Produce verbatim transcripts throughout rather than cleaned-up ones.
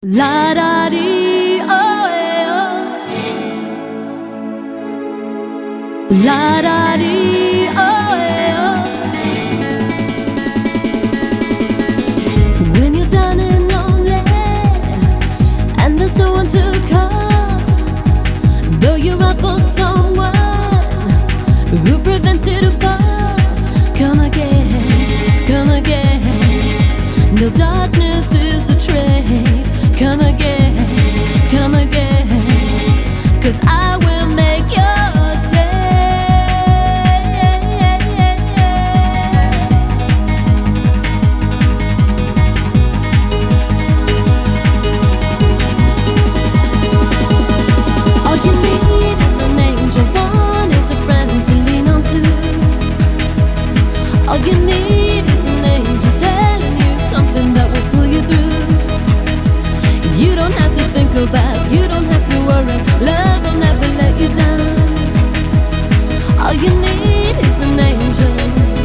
La da dee oh eh, oh. La da dee oh eh, oh. When you're down and lonely and there's no one to call, though you're out for someone who prevents you to fall, come again, come again. No darkness is the trade. Come again, come again, 'cause I will make your day. All you need is an angel, one is a friend to lean on to. All you need is an angel telling you something that will pull you through. You don't have to think about, you don't have to worry. Love will never let you down. All you need is an angel.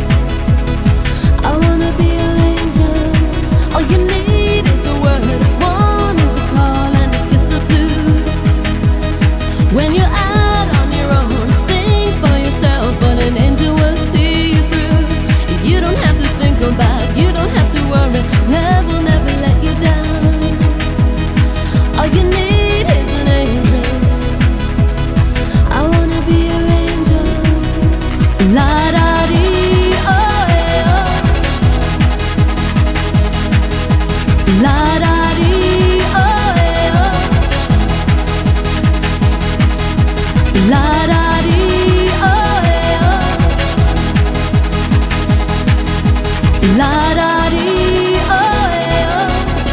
I wanna be your angel. All you need is a word, one is a call and a kiss or two. When you're out on your own, think for yourself, but an angel will see you through. You don't have to think about, you don't have to worry. Love will never let you down. All you need is an angel. I wanna be your angel. La da dee oh eh, oh. La da dee oh eh, oh. La da dee oh eh, oh. La da dee oh eh, oh.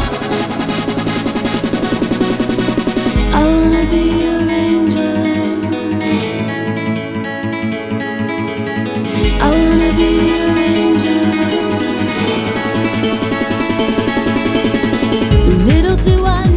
I wanna be your angel. I wanna be your angel. Little do I